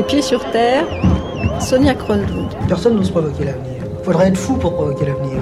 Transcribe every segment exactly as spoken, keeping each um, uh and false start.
Pieds sur terre, Sonia Kronlund. Personne n'ose provoquer l'avenir. Faudrait être fou pour provoquer l'avenir.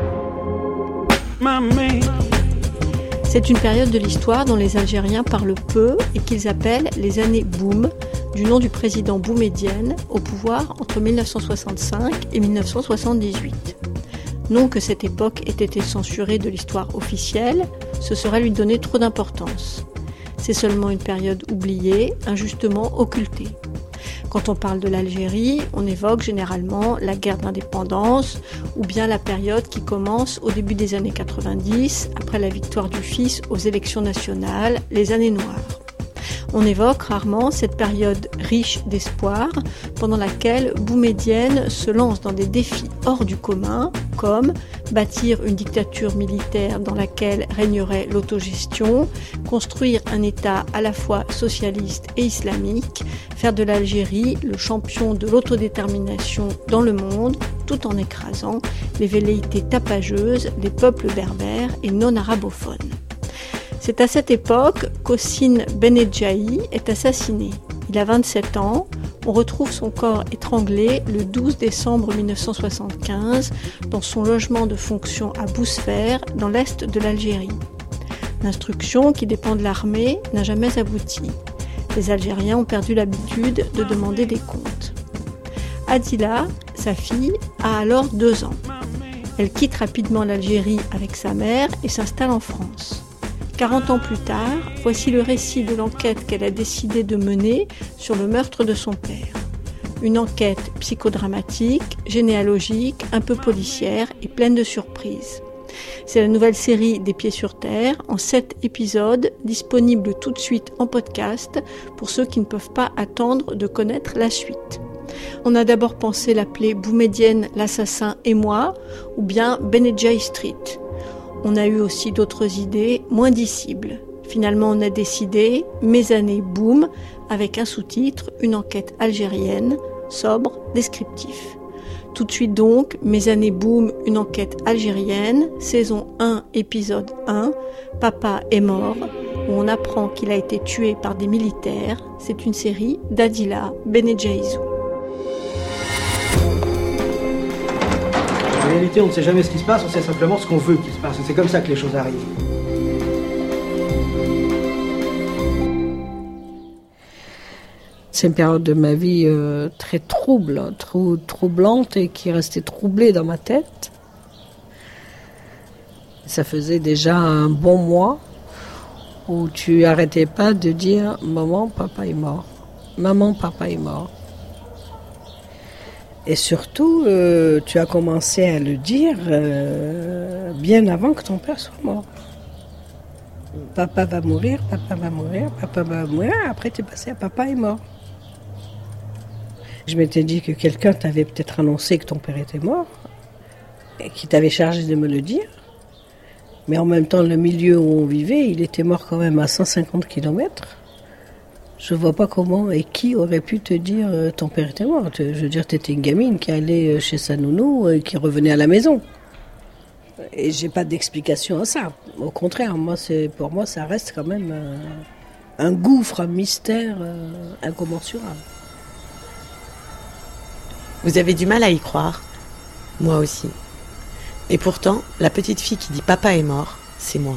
C'est une période de l'histoire dont les Algériens parlent peu et qu'ils appellent les années Boum, du nom du président Boumedienne, au pouvoir entre dix-neuf cent soixante-cinq et dix-neuf cent soixante-dix-huit. Non que cette époque ait été censurée de l'histoire officielle, ce serait lui donner trop d'importance. C'est seulement une période oubliée, injustement occultée. Quand on parle de l'Algérie, on évoque généralement la guerre d'indépendance ou bien la période qui commence au début des années quatre-vingt-dix, après la victoire du fils aux élections nationales, les années noires. On évoque rarement cette période riche d'espoir pendant laquelle Boumedienne se lance dans des défis hors du commun, comme bâtir une dictature militaire dans laquelle régnerait l'autogestion, construire un État à la fois socialiste et islamique, faire de l'Algérie le champion de l'autodétermination dans le monde, tout en écrasant les velléités tapageuses des peuples berbères et non arabophones. C'est à cette époque qu'Hossein Benedjaï est assassiné. Il a vingt-sept ans. On retrouve son corps étranglé le douze décembre mille neuf cent soixante-quinze dans son logement de fonction à Bousfer, dans l'est de l'Algérie. L'instruction, qui dépend de l'armée, n'a jamais abouti. Les Algériens ont perdu l'habitude de demander des comptes. Adila, sa fille, a alors deux ans. Elle quitte rapidement l'Algérie avec sa mère et s'installe en France. quarante ans plus tard, voici le récit de l'enquête qu'elle a décidé de mener sur le meurtre de son père. Une enquête psychodramatique, généalogique, un peu policière et pleine de surprises. C'est la nouvelle série des Pieds sur terre, en sept épisodes, disponible tout de suite en podcast pour ceux qui ne peuvent pas attendre de connaître la suite. On a d'abord pensé l'appeler Boumedienne, l'assassin et moi, ou bien Benedjaï Street. On a eu aussi d'autres idées moins dissibles. Finalement, on a décidé Mes années Boum, avec un sous-titre, une enquête algérienne, sobre, descriptif. Tout de suite donc, Mes années Boum, une enquête algérienne, saison un, épisode un, Papa est mort, où on apprend qu'il a été tué par des militaires. C'est une série d'Adila Benedjaïzou. En réalité, on ne sait jamais ce qui se passe, on sait simplement ce qu'on veut qu'il se passe. C'est comme ça que les choses arrivent. C'est une période de ma vie euh, très trouble, trou, troublante et qui restait troublée dans ma tête. Ça faisait déjà un bon mois où tu arrêtais pas de dire « Maman, papa est mort. Maman, papa est mort. » Et surtout, euh, tu as commencé à le dire euh, bien avant que ton père soit mort. Papa va mourir, papa va mourir, papa va mourir. Après, tu es passé à papa est mort. Je m'étais dit que quelqu'un t'avait peut-être annoncé que ton père était mort et qui t'avait chargé de me le dire. Mais en même temps, le milieu où on vivait, il était mort quand même à cent cinquante kilomètres. Je vois pas comment et qui aurait pu te dire euh, ton père était mort. Je veux dire, tu étais une gamine qui allait chez sa nounou et qui revenait à la maison. Et j'ai pas d'explication à ça. Au contraire, moi, c'est, pour moi, ça reste quand même euh, un gouffre, un mystère euh, incommensurable. Vous avez du mal à y croire. Moi aussi. Et pourtant, la petite fille qui dit « papa est mort », c'est moi.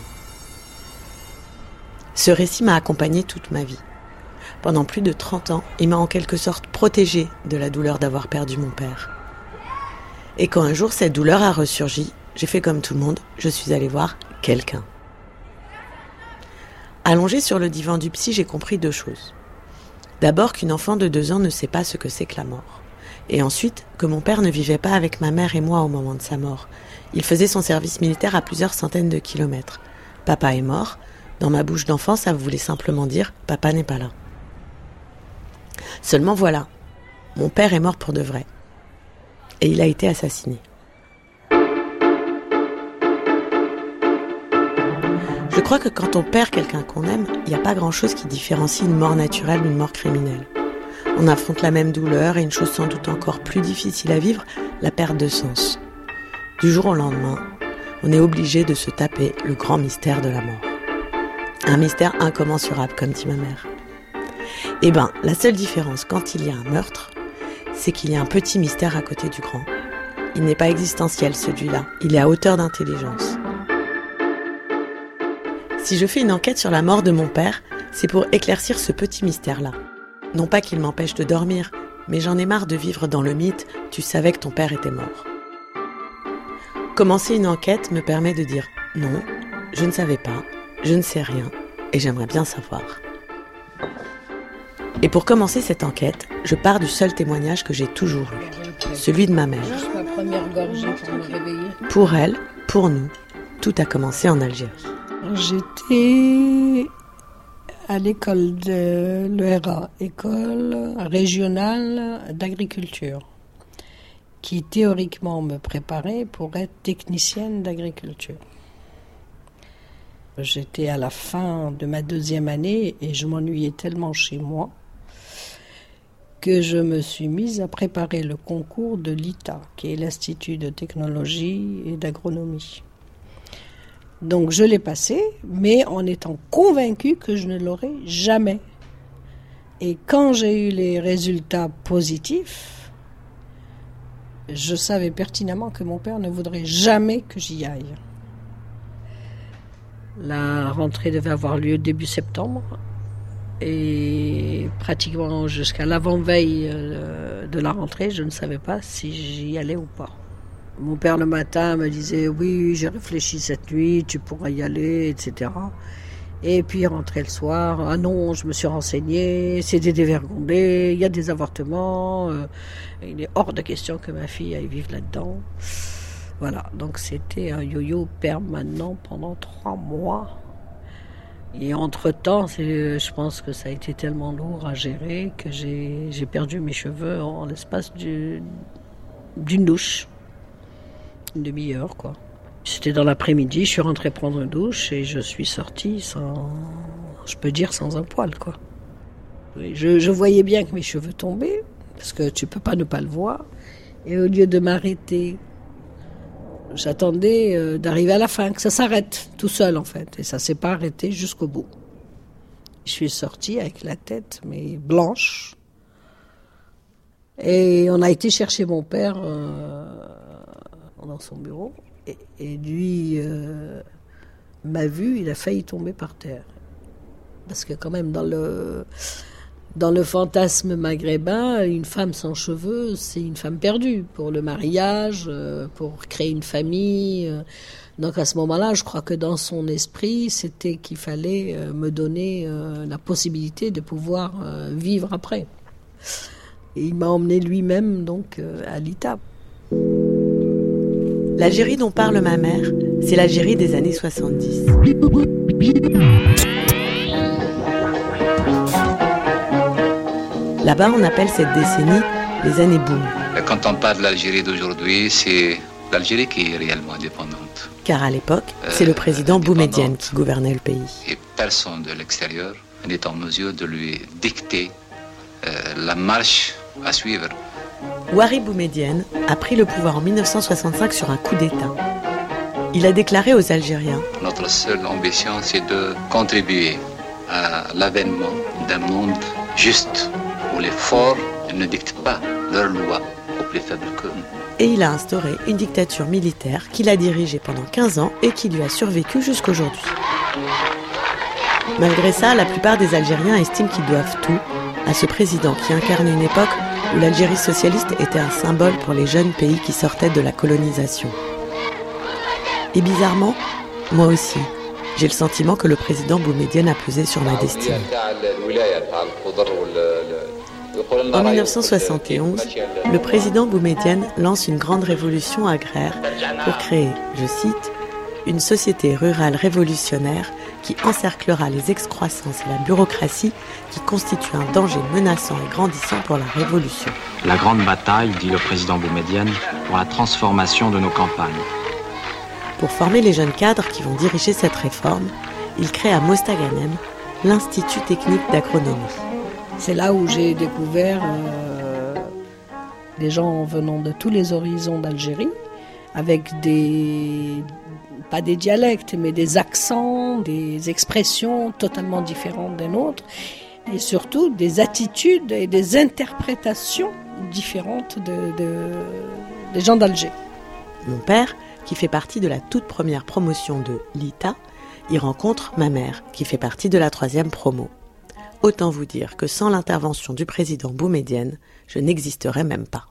Ce récit m'a accompagnée toute ma vie. Pendant plus de trente ans, il m'a en quelque sorte protégée de la douleur d'avoir perdu mon père. Et quand un jour cette douleur a ressurgi, j'ai fait comme tout le monde, je suis allée voir quelqu'un. Allongée sur le divan du psy, j'ai compris deux choses. D'abord qu'une enfant de deux ans ne sait pas ce que c'est que la mort. Et ensuite, que mon père ne vivait pas avec ma mère et moi au moment de sa mort. Il faisait son service militaire à plusieurs centaines de kilomètres. Papa est mort. Dans ma bouche d'enfant, ça voulait simplement dire « papa n'est pas là ». Seulement voilà, mon père est mort pour de vrai. Et il a été assassiné. Je crois que quand on perd quelqu'un qu'on aime, il n'y a pas grand-chose qui différencie une mort naturelle d'une mort criminelle. On affronte la même douleur et une chose sans doute encore plus difficile à vivre, la perte de sens. Du jour au lendemain, on est obligé de se taper le grand mystère de la mort. Un mystère incommensurable, comme dit ma mère. Eh ben, la seule différence quand il y a un meurtre, c'est qu'il y a un petit mystère à côté du grand. Il n'est pas existentiel celui-là, il est à hauteur d'intelligence. Si je fais une enquête sur la mort de mon père, c'est pour éclaircir ce petit mystère-là. Non pas qu'il m'empêche de dormir, mais j'en ai marre de vivre dans le mythe « tu savais que ton père était mort ». Commencer une enquête me permet de dire « non, je ne savais pas, je ne sais rien, et j'aimerais bien savoir ». Et pour commencer cette enquête, je pars du seul témoignage que j'ai toujours eu, celui de ma mère. Juste ma première gorgée pour me réveiller. Pour elle, pour nous, tout a commencé en Algérie. J'étais à l'école de l'E R A, école régionale d'agriculture, qui théoriquement me préparait pour être technicienne d'agriculture. J'étais à la fin de ma deuxième année et je m'ennuyais tellement chez moi que je me suis mise à préparer le concours de l'I T A, qui est l'Institut de technologie et d'agronomie. Donc je l'ai passé, mais en étant convaincue que je ne l'aurais jamais. Et quand j'ai eu les résultats positifs, je savais pertinemment que mon père ne voudrait jamais que j'y aille. La rentrée devait avoir lieu début septembre. Et pratiquement jusqu'à l'avant-veille de la rentrée, je ne savais pas si j'y allais ou pas. Mon père le matin me disait « oui, j'ai réfléchi cette nuit, tu pourras y aller, et cetera » Et puis il rentrait le soir, « ah non, je me suis renseigné, c'est des dévergondés, il y a des avortements, euh, il est hors de question que ma fille aille vivre là-dedans. » Voilà, donc c'était un yo-yo permanent pendant trois mois. Et entre-temps, c'est, je pense que ça a été tellement lourd à gérer que j'ai, j'ai perdu mes cheveux en l'espace du, d'une douche. Une demi-heure, quoi. C'était dans l'après-midi, je suis rentrée prendre une douche et je suis sortie sans, je peux dire, sans un poil, quoi. Je, je voyais bien que mes cheveux tombaient, parce que tu peux pas ne pas le voir. Et au lieu de m'arrêter, j'attendais euh, d'arriver à la fin, que ça s'arrête tout seul en fait. Et ça s'est pas arrêté jusqu'au bout. Je suis sortie avec la tête mais blanche. Et on a été chercher mon père euh, dans son bureau. Et, et lui euh, m'a vu, il a failli tomber par terre. Parce que quand même dans le... Dans le fantasme maghrébin, une femme sans cheveux, c'est une femme perdue pour le mariage, pour créer une famille. Donc à ce moment-là, je crois que dans son esprit, c'était qu'il fallait me donner la possibilité de pouvoir vivre après. Et il m'a emmené lui-même donc à l'I T A. L'Algérie dont parle ma mère, c'est l'Algérie des années soixante-dix. Là-bas, on appelle cette décennie les années boom. Quand on parle de l'Algérie d'aujourd'hui, c'est l'Algérie qui est réellement indépendante. Car à l'époque, c'est le président Boumedienne qui gouvernait le pays. Et personne de l'extérieur n'est en mesure de lui dicter euh, la marche à suivre. Ouari Boumedienne a pris le pouvoir en dix-neuf cent soixante-cinq sur un coup d'État. Il a déclaré aux Algériens « Notre seule ambition, c'est de contribuer à l'avènement d'un monde juste, où les forts ne dictent pas leurs lois aux plus faibles qu'eux. » Et il a instauré une dictature militaire qu'il a dirigée pendant quinze ans et qui lui a survécu jusqu'aujourd'hui. Malgré ça, la plupart des Algériens estiment qu'ils doivent tout à ce président qui incarne une époque où l'Algérie socialiste était un symbole pour les jeunes pays qui sortaient de la colonisation. Et bizarrement, moi aussi, j'ai le sentiment que le président Boumedienne a pesé sur ma destinée. En dix-neuf cent soixante et onze, le président Boumedienne lance une grande révolution agraire pour créer, je cite, une société rurale révolutionnaire qui encerclera les excroissances et la bureaucratie qui constituent un danger menaçant et grandissant pour la révolution. La grande bataille, dit le président Boumedienne, pour la transformation de nos campagnes. Pour former les jeunes cadres qui vont diriger cette réforme, il crée à Mostaganem l'Institut technique d'agronomie. C'est là où j'ai découvert euh, des gens venant de tous les horizons d'Algérie, avec des, pas des dialectes, mais des accents, des expressions totalement différentes des nôtres, Et surtout des attitudes et des interprétations différentes de, de, des gens d'Alger. Mon père, qui fait partie de la toute première promotion de l'I T A, y rencontre ma mère, qui fait partie de la troisième promo. Autant vous dire que sans l'intervention du président Boumedienne, je n'existerais même pas.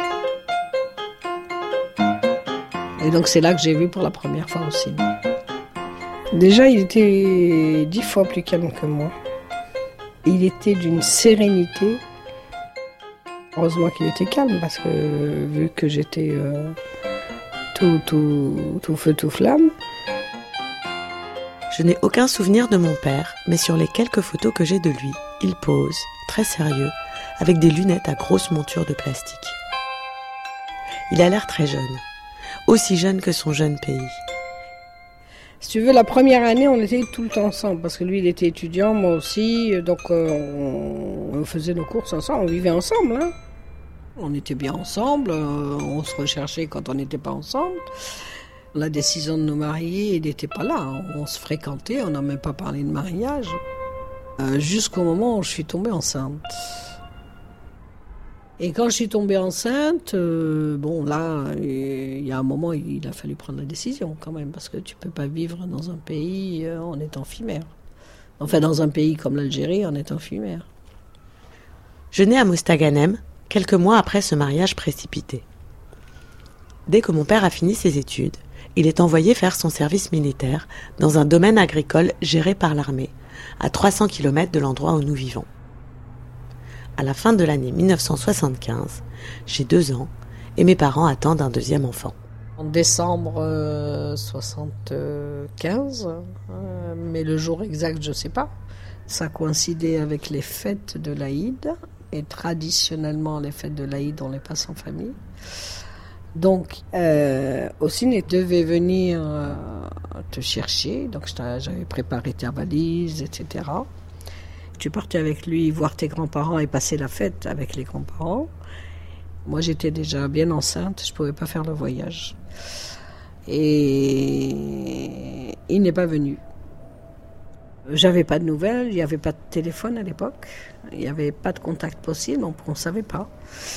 Et donc c'est là que j'ai vu pour la première fois aussi. Déjà, il était dix fois plus calme que moi. Il était d'une sérénité. Heureusement qu'il était calme, parce que vu que j'étais euh, tout, tout, tout feu, tout flamme. Je n'ai aucun souvenir de mon père, mais sur les quelques photos que j'ai de lui, il pose, très sérieux, avec des lunettes à grosse monture de plastique. Il a l'air très jeune, aussi jeune que son jeune pays. Si tu veux, la première année, on était tout le temps ensemble, parce que lui, il était étudiant, moi aussi, donc euh, on, on faisait nos courses ensemble, on vivait ensemble. Hein. On était bien ensemble, euh, on se recherchait quand on n'était pas ensemble. La décision de nous marier, il n'était pas là. On se fréquentait, on n'a même pas parlé de mariage. Euh, jusqu'au moment où je suis tombée enceinte. Et quand je suis tombée enceinte, euh, bon là, il y a un moment, il a fallu prendre la décision quand même, parce que tu ne peux pas vivre dans un pays euh, en étant fimère. Enfin, dans un pays comme l'Algérie, en étant fimère. Je nais à Mostaganem, quelques mois après ce mariage précipité. Dès que mon père a fini ses études, il est envoyé faire son service militaire dans un domaine agricole géré par l'armée, à trois cents kilomètres de l'endroit où nous vivons. À la fin de l'année mille neuf cent soixante-quinze, j'ai deux ans et mes parents attendent un deuxième enfant. En décembre euh, soixante-quinze, euh, mais le jour exact, je ne sais pas. Ça coïncidait avec les fêtes de l'Aïd, et traditionnellement, les fêtes de l'Aïd, on les passe en famille. Donc, euh, Ossine devait venir euh, te chercher, donc j'avais préparé ta valise, et cetera. Tu partais avec lui voir tes grands-parents et passer la fête avec les grands-parents. Moi, j'étais déjà bien enceinte, je ne pouvais pas faire le voyage. Et il n'est pas venu. J'avais pas de nouvelles, il n'y avait pas de téléphone à l'époque, il n'y avait pas de contact possible, on ne savait pas.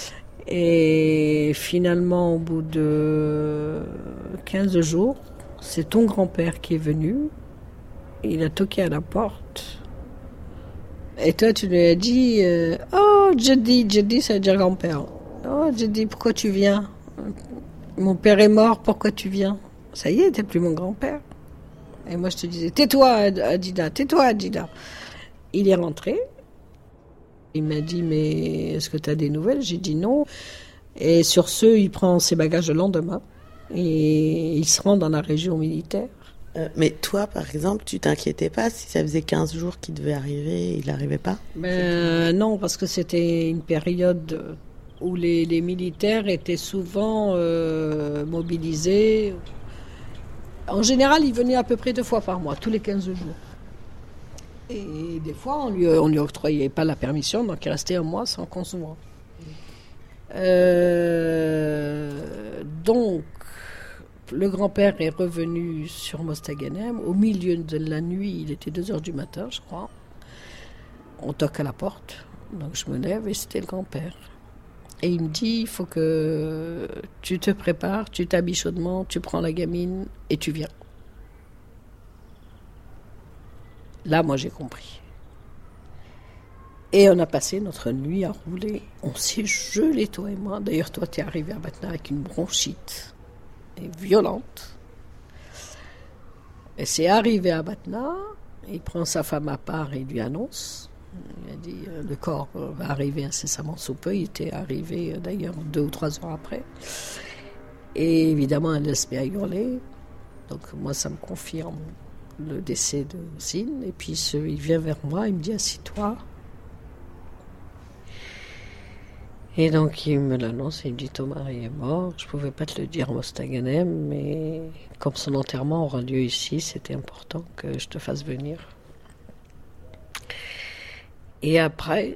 Et finalement, au bout de quinze jours, c'est ton grand-père qui est venu, il a toqué à la porte. Et toi, tu lui as dit euh, « Oh, Jedi, Jedi, ça veut dire grand-père. Oh, Jedi, pourquoi tu viens? Mon père est mort, pourquoi tu viens? Ça y est, t'es plus mon grand-père. » Et moi, je te disais « Tais-toi, Adida, tais-toi, Adida. » Il est rentré. Il m'a dit « Mais est-ce que tu as des nouvelles ?» J'ai dit non. Et sur ce, il prend ses bagages le lendemain. Et il se rend dans la région militaire. Euh, mais toi, par exemple, tu t'inquiétais pas si ça faisait quinze jours qu'il devait arriver et il n'arrivait pas? Ben, non, parce que c'était une période où les, les militaires étaient souvent euh, mobilisés. En général, il venait à peu près deux fois par mois, tous les quinze jours. Et des fois, on lui, on lui octroyait pas la permission, donc il restait un mois sans qu'on se voit. Euh, donc, le grand-père est revenu sur Mostaganem. Au milieu de la nuit, il était deux heures du matin, je crois. On toque à la porte, donc je me lève et c'était le grand-père. Et il me dit, il faut que tu te prépares, tu t'habilles chaudement, tu prends la gamine et tu viens. Là, moi, j'ai compris. Et on a passé notre nuit à rouler. On s'est gelé, toi et moi. D'ailleurs, toi, tu es arrivé à Batna avec une bronchite et violente. Et c'est arrivé à Batna. Il prend sa femme à part et il lui annonce. Il a dit, euh, le corps va arriver incessamment sous peu. Il était arrivé, euh, d'ailleurs, deux ou trois heures après. Et évidemment, elle laisse bien hurler. Donc, moi, ça me confirme le décès de Ossine. Et puis, ce, il vient vers moi, il me dit, assis-toi. Et donc, il me l'annonce, il me dit, ton mari est mort. Je ne pouvais pas te le dire à Mostaganem, mais comme son enterrement aura lieu ici, c'était important que je te fasse venir. Et après,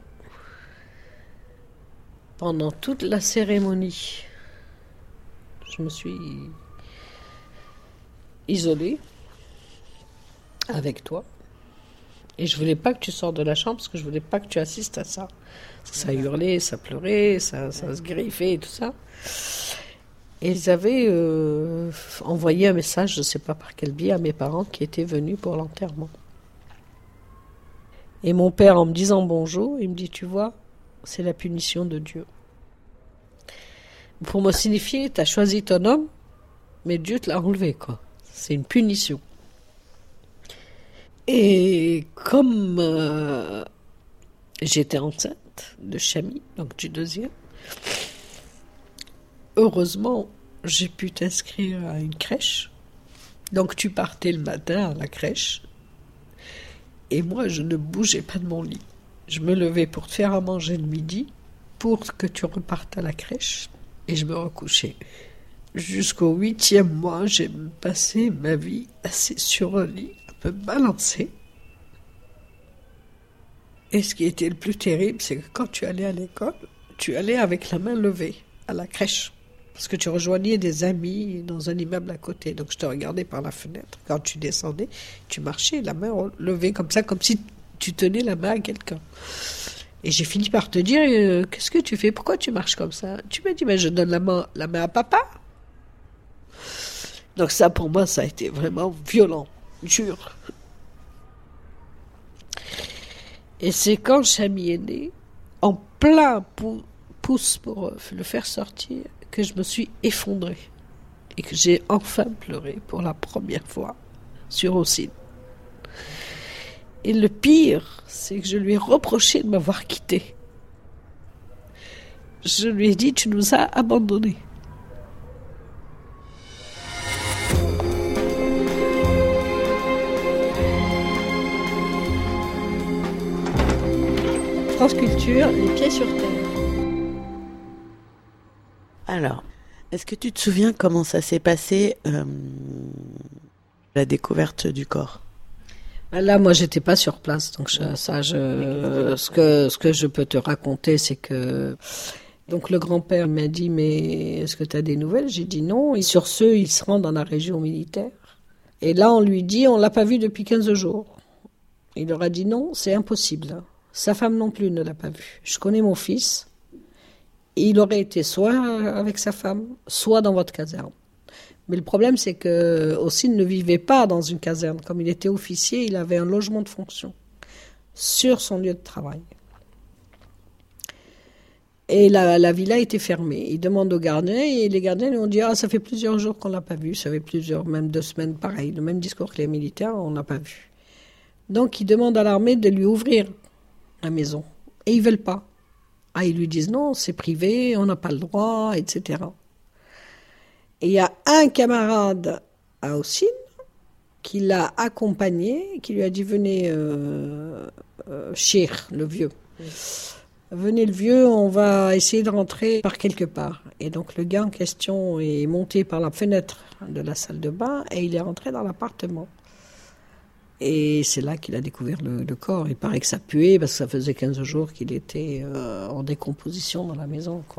pendant toute la cérémonie, je me suis isolée avec toi. Et je voulais pas que tu sortes de la chambre parce que je voulais pas que tu assistes à ça. Parce que ça hurlait, ça pleurait, ça, ça se griffait et tout ça. Et ils avaient euh, envoyé un message, je ne sais pas par quel biais, à mes parents qui étaient venus pour l'enterrement. Et mon père, en me disant bonjour, il me dit, tu vois, c'est la punition de Dieu. Pour me signifier, tu as choisi ton homme, mais Dieu te l'a enlevé, quoi. C'est une punition. Et comme euh, j'étais enceinte de Chami, donc du deuxième, heureusement, j'ai pu t'inscrire à une crèche. Donc tu partais le matin à la crèche. Et moi, je ne bougeais pas de mon lit. Je me levais pour te faire à manger le midi, pour que tu repartes à la crèche, et je me recouchais. Jusqu'au huitième mois, j'ai passé ma vie assise sur un lit, un peu balancée. Et ce qui était le plus terrible, c'est que quand tu allais à l'école, tu allais avec la main levée à la crèche. Parce que tu rejoignais des amis dans un immeuble à côté. Donc je te regardais par la fenêtre. Quand tu descendais, tu marchais la main levée comme ça, comme si tu tenais la main à quelqu'un. Et j'ai fini par te dire, euh, qu'est-ce que tu fais? Pourquoi tu marches comme ça? Tu m'as dit, mais je donne la main, la main à papa. Donc ça, pour moi, ça a été vraiment violent, dur. Et c'est quand Chami est né, en plein pou- pouce pour euh, le faire sortir, que je me suis effondrée et que j'ai enfin pleuré pour la première fois sur Hocine. Et le pire, c'est que je lui ai reproché de m'avoir quittée. Je lui ai dit, tu nous as abandonnés. France Culture, les pieds sur terre. Alors, est-ce que tu te souviens comment ça s'est passé, euh, la découverte du corps? Là, moi, j'étais pas sur place, donc je, ça, je, ce que ce que je peux te raconter, c'est que donc le grand-père m'a dit, mais est-ce que tu as des nouvelles? J'ai dit non. Et sur ce, il se rend dans la région militaire. Et là, on lui dit, on l'a pas vu depuis quinze jours. Il leur a dit non, c'est impossible. Sa femme non plus ne l'a pas vu. Je connais mon fils. Et il aurait été soit avec sa femme, soit dans votre caserne. Mais le problème, c'est que Hocine ne vivait pas dans une caserne. Comme il était officier, il avait un logement de fonction sur son lieu de travail. Et la, la villa était fermée. Il demande aux gardiens et les gardiens lui ont dit « Ah, ça fait plusieurs jours qu'on ne l'a pas vu. Ça fait plusieurs, même deux semaines, pareil. Le même discours que les militaires, on ne l'a pas vu. » Donc, il demande à l'armée de lui ouvrir la maison. Et ils ne veulent pas. Ah, ils lui disent « Non, c'est privé, on n'a pas le droit, et cetera » Et il y a un camarade à Hocine qui l'a accompagné, qui lui a dit « Venez, euh, euh, Chir, le vieux. Venez le vieux, on va essayer de rentrer par quelque part. » Et donc le gars en question est monté par la fenêtre de la salle de bain et il est rentré dans l'appartement. Et c'est là qu'il a découvert le, le corps. Il paraît que ça puait parce que ça faisait quinze jours qu'il était euh, en décomposition dans la maison, quoi.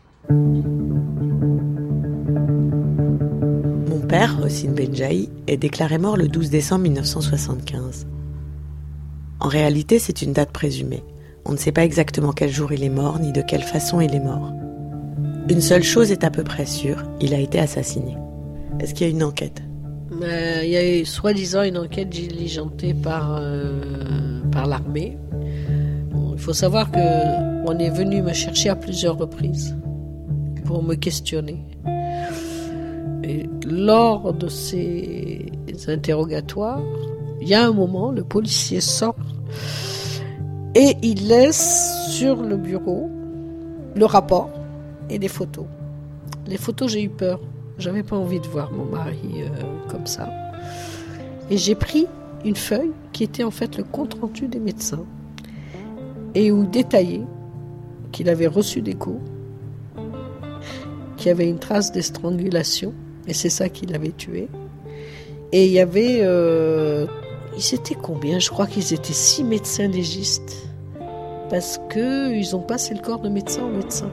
Mon père, Hocine Benjaï, est déclaré mort le douze décembre mille neuf cent soixante-quinze. En réalité, c'est une date présumée. On ne sait pas exactement quel jour il est mort, ni de quelle façon il est mort. Une seule chose est à peu près sûre, il a été assassiné. Est-ce qu'il y a une enquête ? Euh, il y a eu soi-disant une enquête diligentée par, euh, par l'armée. Bon, il faut savoir qu'on est venu me chercher à plusieurs reprises pour me questionner. Et lors de ces interrogatoires, il y a un moment, le policier sort et il laisse sur le bureau le rapport et des photos. Les photos, j'ai eu peur. J'avais pas envie de voir mon mari euh, comme ça. Et j'ai pris une feuille qui était en fait le compte-rendu des médecins et où détaillait qu'il avait reçu des coups, qu'il y avait une trace d'estrangulation et c'est ça qui l'avait tué. Et il y avait... Euh, ils étaient combien ? Je crois qu'ils étaient six médecins légistes parce qu'ils ont passé le corps de médecin en médecin.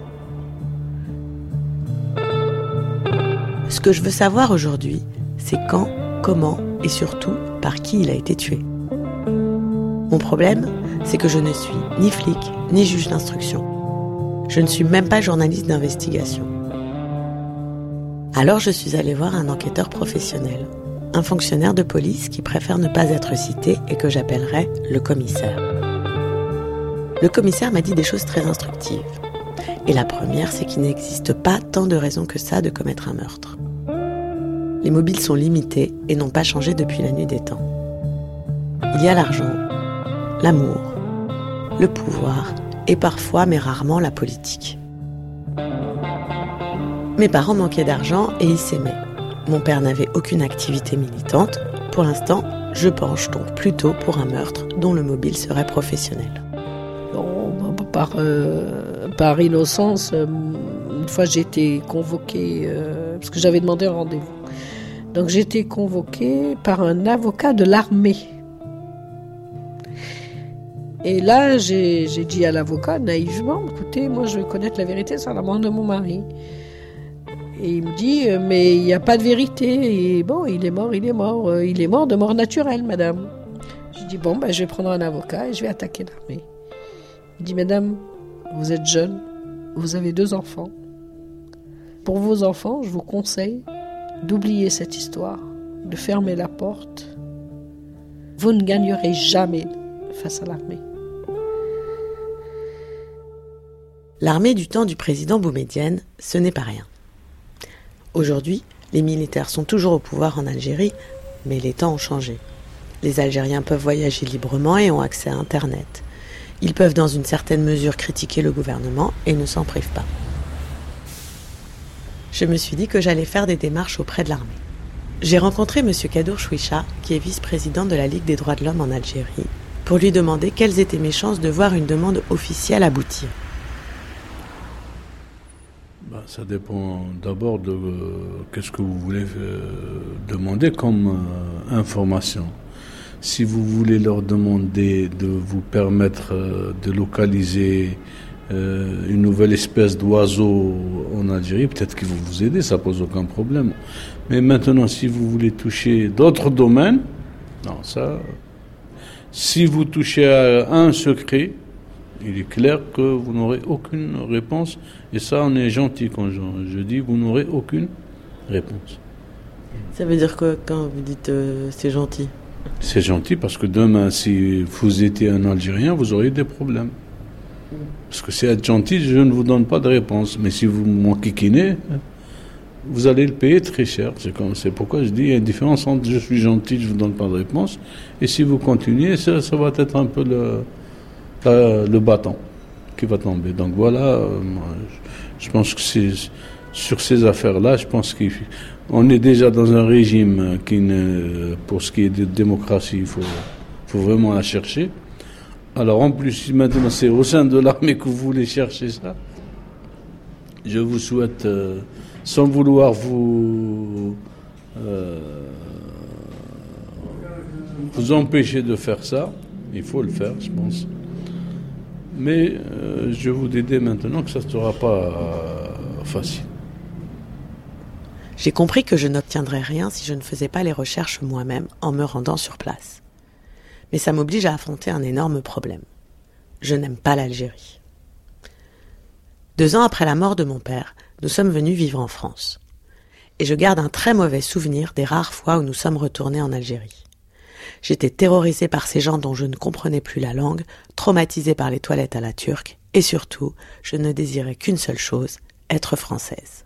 Ce que je veux savoir aujourd'hui, c'est quand, comment et surtout par qui il a été tué. Mon problème, c'est que je ne suis ni flic, ni juge d'instruction. Je ne suis même pas journaliste d'investigation. Alors je suis allée voir un enquêteur professionnel, un fonctionnaire de police qui préfère ne pas être cité et que j'appellerai le commissaire. Le commissaire m'a dit des choses très instructives. Et la première, c'est qu'il n'existe pas tant de raisons que ça de commettre un meurtre. Les mobiles sont limités et n'ont pas changé depuis la nuit des temps. Il y a l'argent, l'amour, le pouvoir et parfois, mais rarement, la politique. Mes parents manquaient d'argent et ils s'aimaient. Mon père n'avait aucune activité militante. Pour l'instant, je penche donc plutôt pour un meurtre dont le mobile serait professionnel. Non, par, euh, par innocence, euh, une fois j'ai été convoquée, euh, parce que j'avais demandé un rendez-vous. Donc j'ai été convoquée par un avocat de l'armée. Et là, j'ai, j'ai dit à l'avocat, naïvement, écoutez, moi je veux connaître la vérité sur la mort de mon mari. Et il me dit, mais il n'y a pas de vérité. Et bon, il est mort, il est mort. Il est mort de mort naturelle, madame. Je dis, bon, ben, je vais prendre un avocat et je vais attaquer l'armée. Il dit, madame, vous êtes jeune, vous avez deux enfants. Pour vos enfants, je vous conseille d'oublier cette histoire, de fermer la porte. Vous ne gagnerez jamais face à l'armée. L'armée du temps du président Boumedienne, ce n'est pas rien. Aujourd'hui, les militaires sont toujours au pouvoir en Algérie, mais les temps ont changé. Les Algériens peuvent voyager librement et ont accès à Internet. Ils peuvent dans une certaine mesure critiquer le gouvernement et ne s'en privent pas. Je me suis dit que j'allais faire des démarches auprès de l'armée. J'ai rencontré M. Kadour Chouicha, qui est vice-président de la Ligue des droits de l'homme en Algérie, pour lui demander quelles étaient mes chances de voir une demande officielle aboutir. Ben, ça dépend d'abord de euh, qu'est-ce que vous voulez euh, demander comme euh, information. Si vous voulez leur demander de vous permettre euh, de localiser euh, une nouvelle espèce d'oiseau en Algérie, peut-être qu'ils vont vous aider, ça pose aucun problème. Mais maintenant, si vous voulez toucher d'autres domaines, non, ça... Si vous touchez à un secret, il est clair que vous n'aurez aucune réponse. Et ça, on est gentil quand je, je dis vous n'aurez aucune réponse. Ça veut dire quoi quand vous dites euh, c'est gentil ? C'est gentil parce que demain, si vous étiez un Algérien, vous auriez des problèmes. Parce que c'est être gentil, je ne vous donne pas de réponse. Mais si vous m'enquiquinez, vous allez le payer très cher. C'est, comme, c'est pourquoi je dis il y a une différence entre je suis gentil, je ne vous donne pas de réponse. Et si vous continuez, ça, ça va être un peu le, le, le bâton qui va tomber. Donc voilà, euh, je, je pense que c'est, sur ces affaires-là, je pense qu'on est déjà dans un régime qui, ne, pour ce qui est de démocratie, il faut, faut vraiment la chercher. Alors en plus, si maintenant c'est au sein de l'armée que vous voulez chercher ça, je vous souhaite, euh, sans vouloir vous, euh, vous empêcher de faire ça, il faut le faire, je pense. Mais euh, je vous dis dès maintenant que ça ne sera pas euh, facile. J'ai compris que je n'obtiendrais rien si je ne faisais pas les recherches moi-même en me rendant sur place. Mais ça m'oblige à affronter un énorme problème. Je n'aime pas l'Algérie. Deux ans après la mort de mon père, nous sommes venus vivre en France. Et je garde un très mauvais souvenir des rares fois où nous sommes retournés en Algérie. J'étais terrorisée par ces gens dont je ne comprenais plus la langue, traumatisée par les toilettes à la turque, et surtout, je ne désirais qu'une seule chose, être française.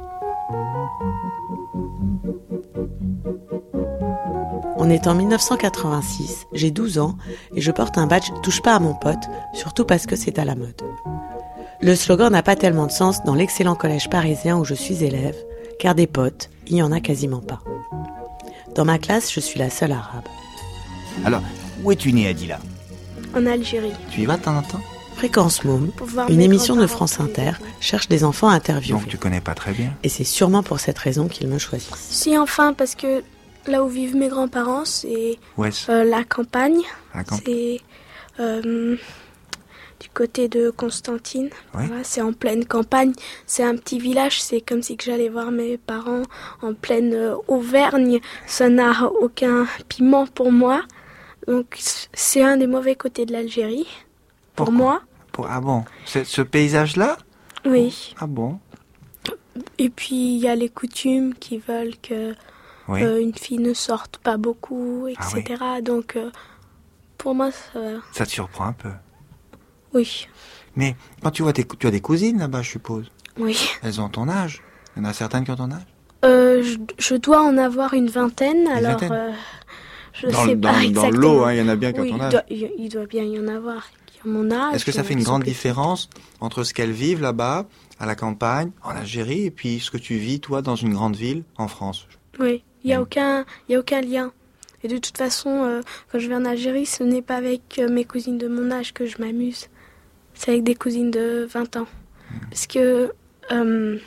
On est en dix-neuf cent quatre-vingt-six, j'ai douze ans et je porte un badge « Touche pas à mon pote », surtout parce que c'est à la mode. Le slogan n'a pas tellement de sens dans l'excellent collège parisien où je suis élève, car des potes, il n'y en a quasiment pas. Dans ma classe, je suis la seule arabe. Alors, où es-tu née, Adila ? En Algérie. Tu y vas de temps en temps ? Fréquence Môme, une émission de France Inter, cherche des enfants interviewés. Donc tu connais pas très bien. Et c'est sûrement pour cette raison qu'ils me choisissent. Si, enfin, parce que là où vivent mes grands-parents, c'est euh, la campagne. La camp- c'est euh, du côté de Constantine. Ouais. Voilà, c'est en pleine campagne. C'est un petit village. C'est comme si que j'allais voir mes parents en pleine euh, Auvergne. Ça n'a aucun piment pour moi. Donc c'est un des mauvais côtés de l'Algérie, pour moi. Pour, ah bon, c'est, ce paysage-là? Oui. Ah bon? Et puis il y a les coutumes qui veulent que oui. euh, une fille ne sorte pas beaucoup, et cetera. Ah oui. Donc euh, pour moi, ça... Ça te surprend un peu? Oui. Mais quand tu vois tes, tu as des cousines là-bas, je suppose? Oui. Elles ont ton âge? Il y en a certaines qui ont ton âge? euh, je, je dois en avoir une vingtaine, une alors vingtaine. Euh, je dans, sais dans, pas exactement. Dans le lot, hein, il y en a bien qui oui, ont ton âge. Doit, il, il doit bien y en avoir qui ont mon âge. Est-ce que ça fait une grande différence entre ce qu'elles vivent là-bas, à la campagne, en Algérie, et puis ce que tu vis, toi, dans une grande ville, en France? Oui, il n'y a, mmh. a aucun lien. Et de toute façon, euh, quand je vais en Algérie, ce n'est pas avec euh, mes cousines de mon âge que je m'amuse. C'est avec des cousines de vingt ans. Mmh. Parce que euh,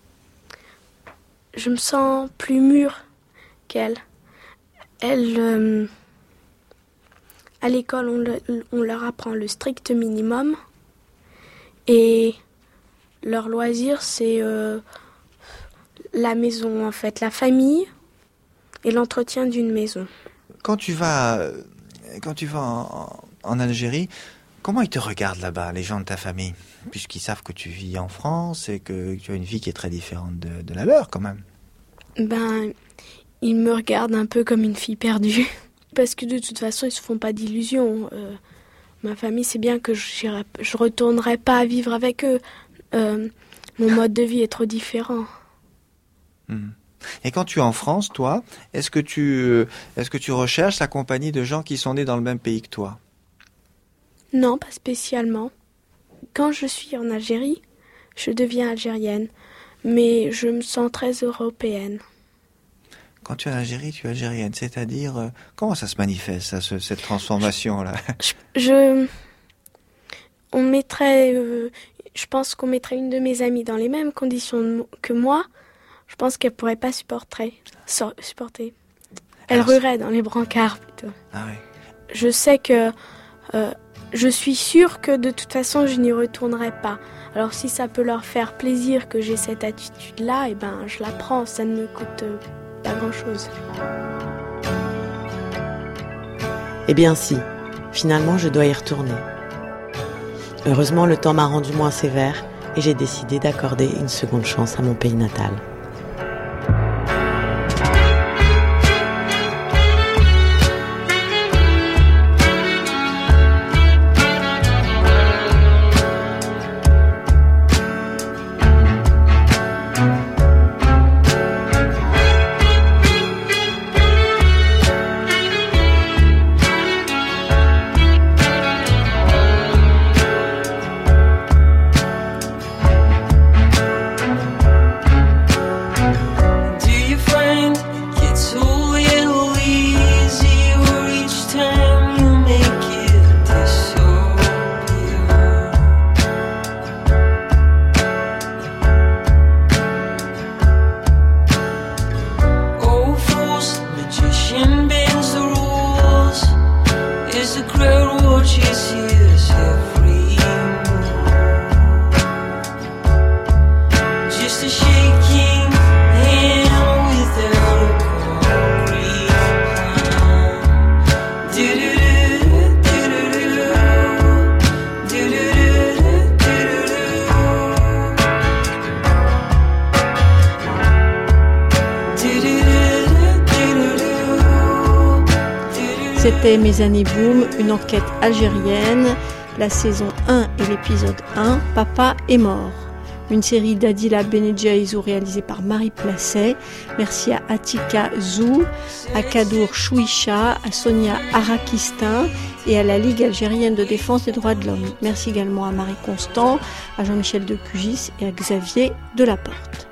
je me sens plus mûre qu'elles. Elles, euh, à l'école, on, le, on leur apprend le strict minimum. Et leur loisir, c'est euh, la maison, en fait, la famille et l'entretien d'une maison. Quand tu vas, quand tu vas en, en Algérie, comment ils te regardent là-bas, les gens de ta famille? Puisqu'ils savent que tu vis en France et que tu as une vie qui est très différente de, de la leur, quand même. Ben, ils me regardent un peu comme une fille perdue. Parce que de toute façon, ils se font pas d'illusions. Euh, ma famille sait bien que je ne retournerai pas vivre avec eux. Euh, mon mode de vie est trop différent. Mmh. Et quand tu es en France, toi, est-ce que tu, est-ce que tu recherches la compagnie de gens qui sont nés dans le même pays que toi? Non, pas spécialement. Quand je suis en Algérie, je deviens algérienne, mais je me sens très européenne. Quand tu es en Algérie, tu es algérienne, c'est-à-dire, euh, comment ça se manifeste, ça, ce, cette transformation-là? je, je... On mettrait... Euh, je pense qu'on mettrait une de mes amies dans les mêmes conditions que moi. Je pense qu'elle pourrait pas supporter. So, supporter. Elle Alors, ruerait dans les brancards, plutôt. Ah oui. Je sais que... Euh, je suis sûre que de toute façon, je n'y retournerai pas. Alors si ça peut leur faire plaisir que j'ai cette attitude-là, eh ben, je la prends. Ça ne me coûte pas grand-chose. Eh bien si. Finalement, je dois y retourner. Heureusement, le temps m'a rendu moins sévère et j'ai décidé d'accorder une seconde chance à mon pays natal. C'était Mes années boom, une enquête algérienne, la saison un et l'épisode un, Papa est mort. Une série d'Adila Benedjaïzou réalisée par Marie Placet. Merci à Atika Zou, à Kadour Chouicha, à Sonia Arakistin et à la Ligue algérienne de défense des droits de l'homme. Merci également à Marie Constant, à Jean-Michel Decugis et à Xavier Delaporte.